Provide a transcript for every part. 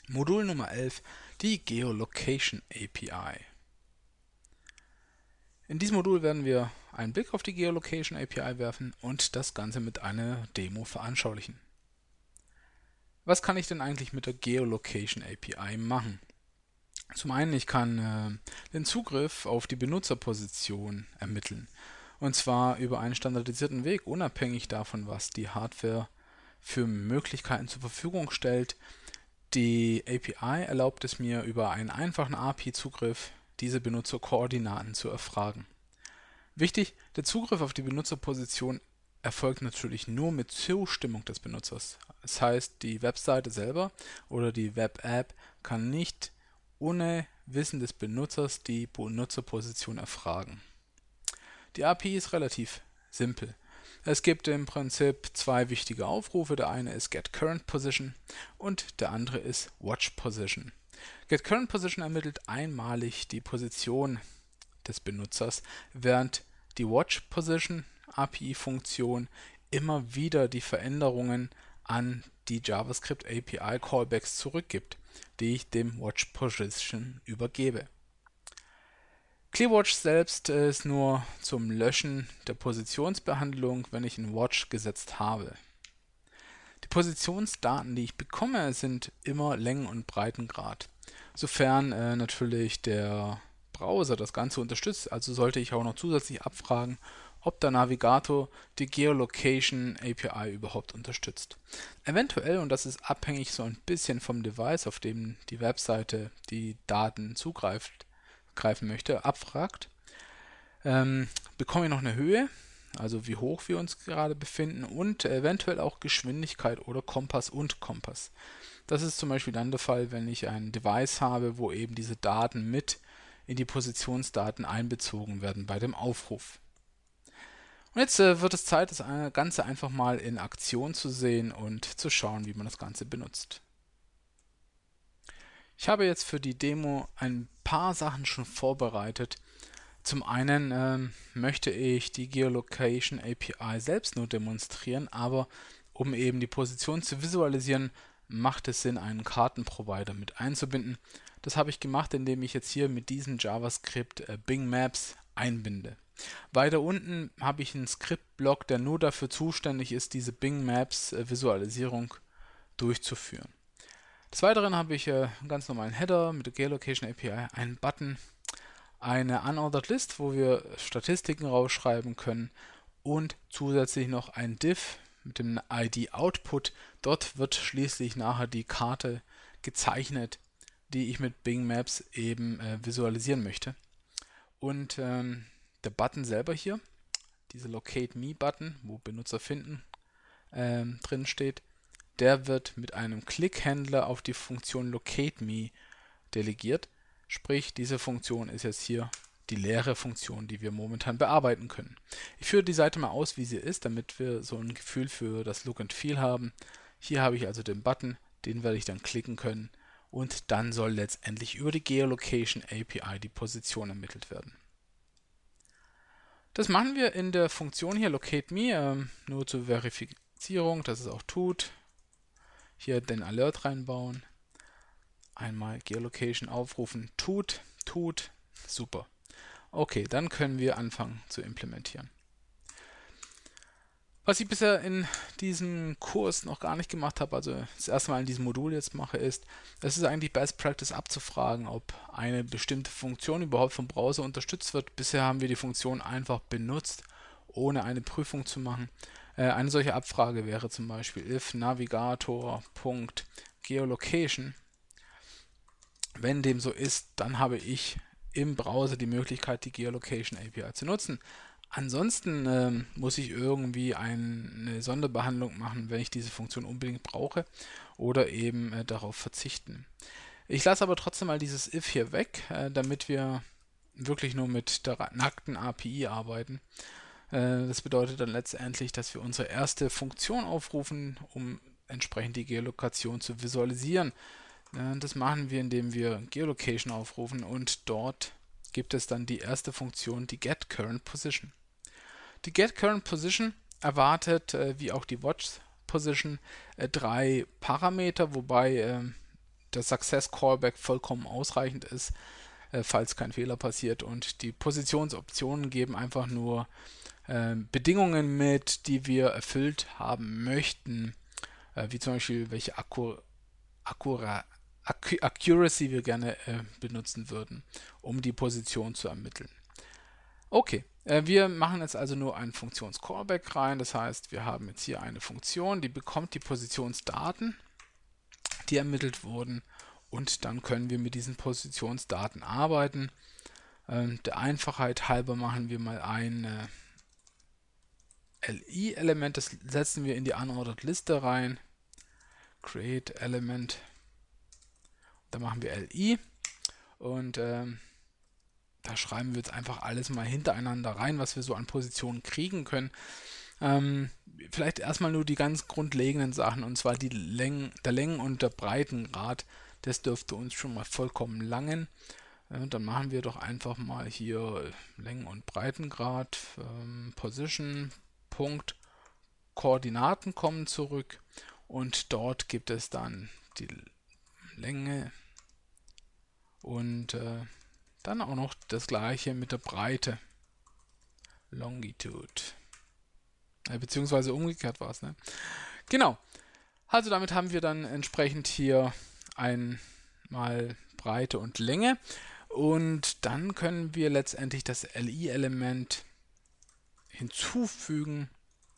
Modul Nummer 11, die Geolocation API. In diesem Modul werden wir einen Blick auf die Geolocation API werfen und das Ganze mit einer Demo veranschaulichen. Was kann ich denn eigentlich mit der Geolocation API machen? Zum einen, ich kann den Zugriff auf die Benutzerposition ermitteln. Und zwar über einen standardisierten Weg, unabhängig davon, was die Hardware für Möglichkeiten zur Verfügung stellt. Die API erlaubt es mir, über einen einfachen API-Zugriff diese Benutzerkoordinaten zu erfragen. Wichtig, der Zugriff auf die Benutzerposition erfolgt natürlich nur mit Zustimmung des Benutzers. Das heißt, die Webseite selber oder die Web-App kann nicht ohne Wissen des Benutzers die Benutzerposition erfragen. Die API ist relativ simpel. Es gibt im Prinzip zwei wichtige Aufrufe. Der eine ist getCurrentPosition und der andere ist watchPosition. getCurrentPosition ermittelt einmalig die Position des Benutzers, während die watchPosition API-Funktion immer wieder die Veränderungen an die JavaScript API Callbacks zurückgibt, die ich dem watchPosition übergebe. ClearWatch selbst ist nur zum Löschen der Positionsbehandlung, wenn ich einen Watch gesetzt habe. Die Positionsdaten, die ich bekomme, sind immer Längen- und Breitengrad, sofern natürlich der Browser das Ganze unterstützt. Also sollte ich auch noch zusätzlich abfragen, ob der Navigator die Geolocation API überhaupt unterstützt. Eventuell, und das ist abhängig so ein bisschen vom Device, auf dem die Webseite die Daten zugreifen möchte, abfragt, bekomme ich noch eine Höhe, also wie hoch wir uns gerade befinden, und eventuell auch Geschwindigkeit oder Kompass und Kompass. Das ist zum Beispiel dann der Fall, wenn ich ein Device habe, wo eben diese Daten mit in die Positionsdaten einbezogen werden bei dem Aufruf. Und jetzt wird es Zeit, das Ganze einfach mal in Aktion zu sehen und zu schauen, wie man das Ganze benutzt. Ich habe jetzt für die Demo ein paar Sachen schon vorbereitet. Zum einen möchte ich die Geolocation API selbst nur demonstrieren, aber um eben die Position zu visualisieren, macht es Sinn, einen Kartenprovider mit einzubinden. Das habe ich gemacht, indem ich jetzt hier mit diesem JavaScript Bing Maps einbinde. Weiter unten habe ich einen Skriptblock, der nur dafür zuständig ist, diese Bing Maps Visualisierung durchzuführen. Des Weiteren habe ich einen ganz normalen Header mit der Geolocation API, einen Button, eine Unordered List, wo wir Statistiken rausschreiben können, und zusätzlich noch ein Div mit dem ID Output. Dort wird schließlich nachher die Karte gezeichnet, die ich mit Bing Maps eben visualisieren möchte. Und der Button selber hier, dieser Locate Me Button, wo Benutzer finden drin steht, der wird mit einem Click-Händler auf die Funktion LocateMe delegiert. Sprich, diese Funktion ist jetzt hier die leere Funktion, die wir momentan bearbeiten können. Ich führe die Seite mal aus, wie sie ist, damit wir so ein Gefühl für das Look and Feel haben. Hier habe ich also den Button, den werde ich dann klicken können, und dann soll letztendlich über die Geolocation API die Position ermittelt werden. Das machen wir in der Funktion hier LocateMe, nur zur Verifizierung, dass es auch tut. Hier den Alert reinbauen, einmal Geolocation aufrufen, tut, super. Okay, dann können wir anfangen zu implementieren. Was ich bisher in diesem Kurs noch gar nicht gemacht habe, also das erste Mal in diesem Modul jetzt mache, ist, es ist eigentlich Best Practice abzufragen, ob eine bestimmte Funktion überhaupt vom Browser unterstützt wird. Bisher haben wir die Funktion einfach benutzt, ohne eine Prüfung zu machen. Eine solche Abfrage wäre zum Beispiel if navigator.geolocation. Wenn dem so ist, dann habe ich im Browser die Möglichkeit, die Geolocation API zu nutzen. Ansonsten muss ich irgendwie eine Sonderbehandlung machen, wenn ich diese Funktion unbedingt brauche, oder eben darauf verzichten. Ich lasse aber trotzdem mal dieses if hier weg, damit wir wirklich nur mit der nackten API arbeiten. Das bedeutet dann letztendlich, dass wir unsere erste Funktion aufrufen, um entsprechend die Geolokation zu visualisieren. Das machen wir, indem wir Geolocation aufrufen, und dort gibt es dann die erste Funktion, die getCurrentPosition. Die getCurrentPosition erwartet, wie auch die watchPosition, drei Parameter, wobei der Success Callback vollkommen ausreichend ist, falls kein Fehler passiert. Und die Positionsoptionen geben einfach nur Bedingungen mit, die wir erfüllt haben möchten, wie zum Beispiel welche Accuracy wir gerne benutzen würden, um die Position zu ermitteln. Okay, wir machen jetzt also nur einen Funktions-Callback rein. Das heißt, wir haben jetzt hier eine Funktion, die bekommt die Positionsdaten, die ermittelt wurden, und dann können wir mit diesen Positionsdaten arbeiten. Der Einfachheit halber machen wir mal ein LI-Element, das setzen wir in die Unordered Liste rein. Create Element. Da machen wir LI und da schreiben wir jetzt einfach alles mal hintereinander rein, was wir so an Positionen kriegen können. Vielleicht erstmal nur die ganz grundlegenden Sachen, und zwar der Längen- und der Breitengrad. Das dürfte uns schon mal vollkommen langen. Dann machen wir doch einfach mal hier Längen- und Breitengrad, Position, Punkt, Koordinaten kommen zurück, und dort gibt es dann die Länge und dann auch noch das gleiche mit der Breite, Longitude, beziehungsweise umgekehrt war es, ne? Genau, also damit haben wir dann entsprechend hier einmal Breite und Länge, und dann können wir letztendlich das LI-Element hinzufügen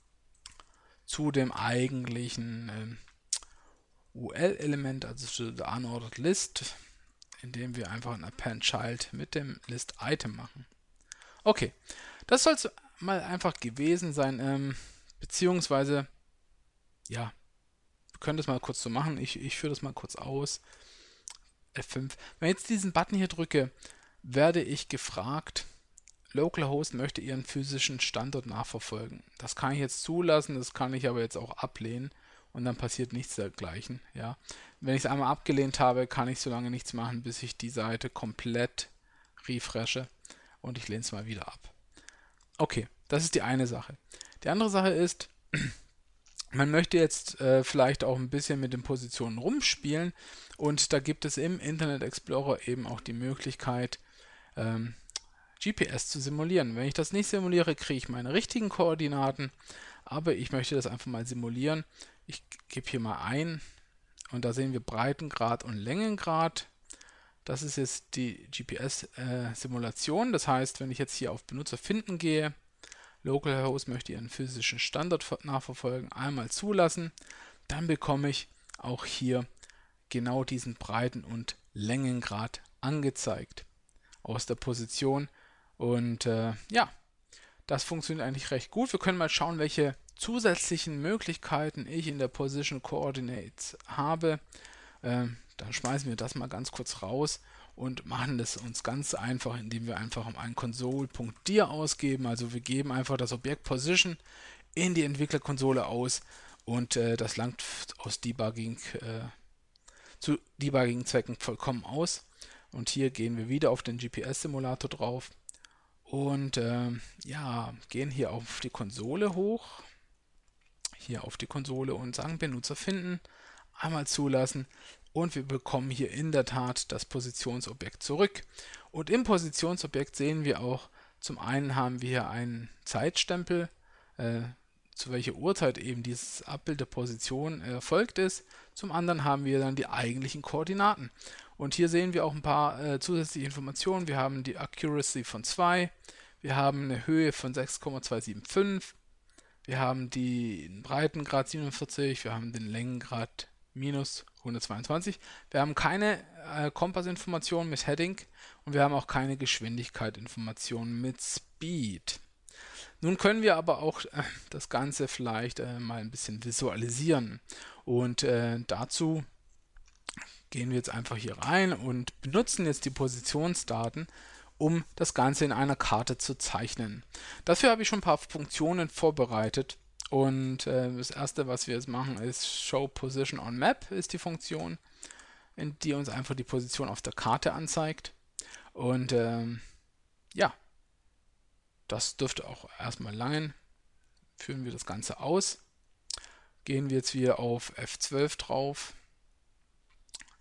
zu dem eigentlichen UL-Element, also zu der Unordered List, indem wir einfach ein Append Child mit dem List Item machen. Okay, das soll es mal einfach gewesen sein, beziehungsweise, ja, wir können das mal kurz so machen. Ich führe das mal kurz aus. F5. Wenn ich jetzt diesen Button hier drücke, werde ich gefragt, Localhost möchte ihren physischen Standort nachverfolgen. Das kann ich jetzt zulassen, das kann ich aber jetzt auch ablehnen, und dann passiert nichts dergleichen. Ja. Wenn ich es einmal abgelehnt habe, kann ich so lange nichts machen, bis ich die Seite komplett refreshe, und ich lehne es mal wieder ab. Okay, das ist die eine Sache. Die andere Sache ist, man möchte jetzt vielleicht auch ein bisschen mit den Positionen rumspielen, und da gibt es im Internet Explorer eben auch die Möglichkeit, GPS zu simulieren. Wenn ich das nicht simuliere, kriege ich meine richtigen Koordinaten, aber ich möchte das einfach mal simulieren. Ich gebe hier mal ein, und da sehen wir Breitengrad und Längengrad. Das ist jetzt die GPS-Simulation. Das heißt, wenn ich jetzt hier auf Benutzer finden gehe, Localhost möchte ihren physischen Standort nachverfolgen, einmal zulassen, dann bekomme ich auch hier genau diesen Breiten- und Längengrad angezeigt aus der Position. Und ja, das funktioniert eigentlich recht gut. Wir können mal schauen, welche zusätzlichen Möglichkeiten ich in der Position Coordinates habe. Dann schmeißen wir das mal ganz kurz raus und machen das uns ganz einfach, indem wir einfach einen Console.dir ausgeben. Also wir geben einfach das Objekt Position in die Entwicklerkonsole aus, und das langt aus zu Debugging-Zwecken vollkommen aus. Und hier gehen wir wieder auf den GPS-Simulator drauf und ja, gehen hier auf die Konsole hoch, hier auf die Konsole, und sagen Benutzer finden, einmal zulassen, und wir bekommen hier in der Tat das Positionsobjekt zurück. Und im Positionsobjekt sehen wir auch, zum einen haben wir hier einen Zeitstempel, zu welcher Uhrzeit eben dieses Abbild der Position erfolgt ist. Zum anderen haben wir dann die eigentlichen Koordinaten. Und hier sehen wir auch ein paar zusätzliche Informationen. Wir haben die Accuracy von 2, wir haben eine Höhe von 6,275, wir haben den Breitengrad 47, wir haben den Längengrad minus 122. Wir haben keine Kompassinformationen mit Heading, und wir haben auch keine Geschwindigkeit-Informationen mit Speed. Nun können wir aber auch das Ganze vielleicht mal ein bisschen visualisieren, und dazu gehen wir jetzt einfach hier rein und benutzen jetzt die Positionsdaten, um das Ganze in einer Karte zu zeichnen. Dafür habe ich schon ein paar Funktionen vorbereitet, und das erste, was wir jetzt machen, ist Show Position on Map, ist die Funktion, in die uns einfach die Position auf der Karte anzeigt. Und ja, das dürfte auch erstmal langen. Führen wir das Ganze aus. Gehen wir jetzt wieder auf F12 drauf.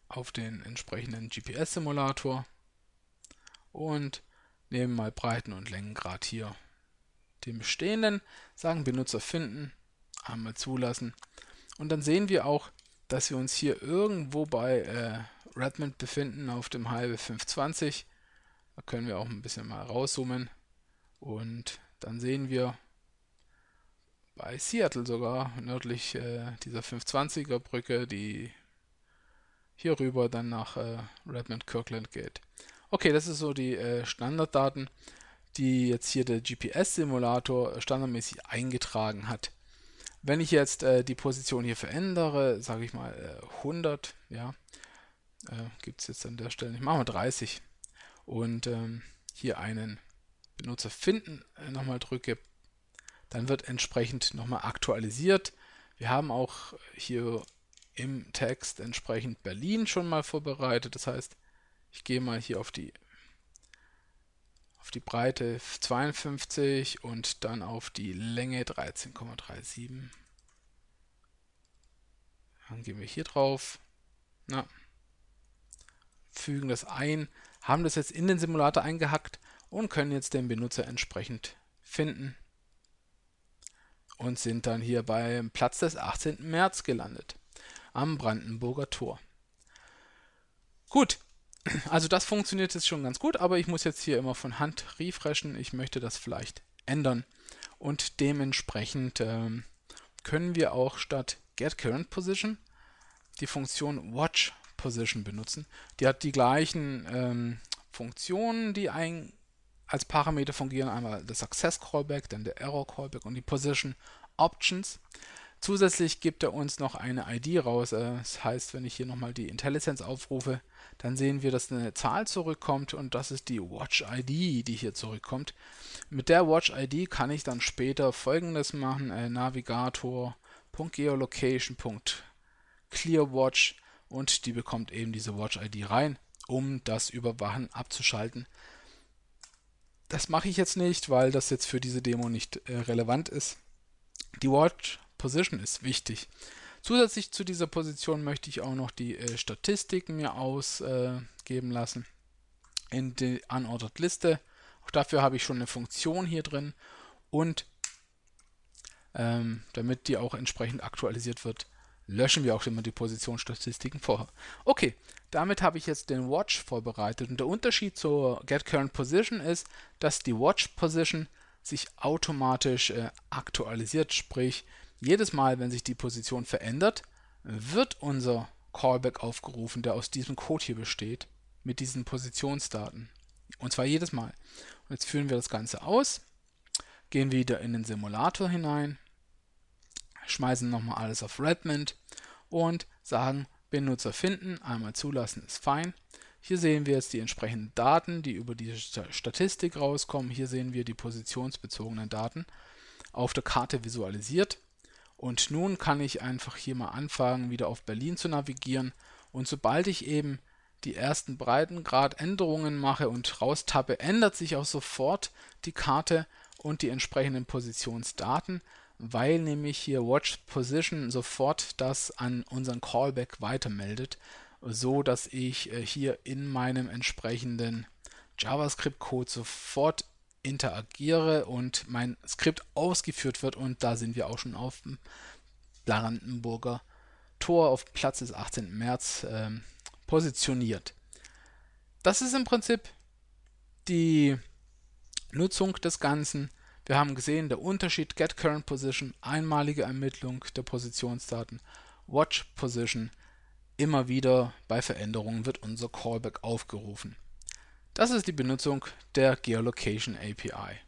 auf den entsprechenden GPS-Simulator und nehmen mal Breiten- und Längengrad hier den bestehenden, sagen Benutzer finden, einmal zulassen und dann sehen wir auch, dass wir uns hier irgendwo bei Redmond befinden auf dem Highway 520. Da können wir auch ein bisschen mal rauszoomen und dann sehen wir bei Seattle sogar nördlich dieser 520er Brücke, die hier rüber dann nach Redmond Kirkland geht. Okay, das ist so die Standarddaten, die jetzt hier der GPS-Simulator standardmäßig eingetragen hat. Wenn ich jetzt die Position hier verändere, sage ich mal 100, ja, gibt es jetzt an der Stelle nicht, machen wir 30 und hier einen Benutzer finden nochmal drücke, dann wird entsprechend nochmal aktualisiert. Wir haben auch hier im Text entsprechend Berlin schon mal vorbereitet, das heißt, ich gehe mal hier auf die Breite 52 und dann auf die Länge 13,37. Dann gehen wir hier drauf, fügen das ein, haben das jetzt in den Simulator eingehackt und können jetzt den Benutzer entsprechend finden und sind dann hier beim Platz des 18. März gelandet, am Brandenburger Tor. Gut, also das funktioniert jetzt schon ganz gut, aber ich muss jetzt hier immer von Hand refreshen. Ich möchte das vielleicht ändern und dementsprechend können wir auch statt getCurrentPosition die Funktion watchPosition benutzen. Die hat die gleichen Funktionen, die als Parameter fungieren. Einmal der Success Callback, dann der Error Callback und die Position Options. Zusätzlich gibt er uns noch eine ID raus. Das heißt, wenn ich hier nochmal die IntelliSense aufrufe, dann sehen wir, dass eine Zahl zurückkommt und das ist die Watch-ID, die hier zurückkommt. Mit der Watch-ID kann ich dann später Folgendes machen: Navigator.geolocation.clearwatch und die bekommt eben diese Watch-ID rein, um das Überwachen abzuschalten. Das mache ich jetzt nicht, weil das jetzt für diese Demo nicht relevant ist. Die Watch-Position ist wichtig. Zusätzlich zu dieser Position möchte ich auch noch die Statistiken mir ausgeben lassen in die Unordered Liste. Auch dafür habe ich schon eine Funktion hier drin und damit die auch entsprechend aktualisiert wird, löschen wir auch immer die Positionsstatistiken vorher. Okay, damit habe ich jetzt den Watch vorbereitet und der Unterschied zur getCurrentPosition ist, dass die Watch-Position sich automatisch aktualisiert, sprich jedes Mal, wenn sich die Position verändert, wird unser Callback aufgerufen, der aus diesem Code hier besteht, mit diesen Positionsdaten. Und zwar jedes Mal. Und jetzt führen wir das Ganze aus, gehen wieder in den Simulator hinein, schmeißen nochmal alles auf Redmond und sagen Benutzer finden, einmal zulassen ist fein. Hier sehen wir jetzt die entsprechenden Daten, die über die Statistik rauskommen. Hier sehen wir die positionsbezogenen Daten auf der Karte visualisiert. Und nun kann ich einfach hier mal anfangen, wieder auf Berlin zu navigieren. Und sobald ich eben die ersten Breitengradänderungen mache und raustappe, ändert sich auch sofort die Karte und die entsprechenden Positionsdaten, weil nämlich hier watchPosition sofort das an unseren Callback weitermeldet, so dass ich hier in meinem entsprechenden JavaScript-Code sofort interagiere und mein Skript ausgeführt wird und da sind wir auch schon auf dem Brandenburger Tor auf Platz des 18. März positioniert. Das ist im Prinzip die Nutzung des Ganzen. Wir haben gesehen, der Unterschied getCurrentPosition, einmalige Ermittlung der Positionsdaten, watchPosition, immer wieder bei Veränderungen wird unser Callback aufgerufen. Das ist die Benutzung der Geolocation API.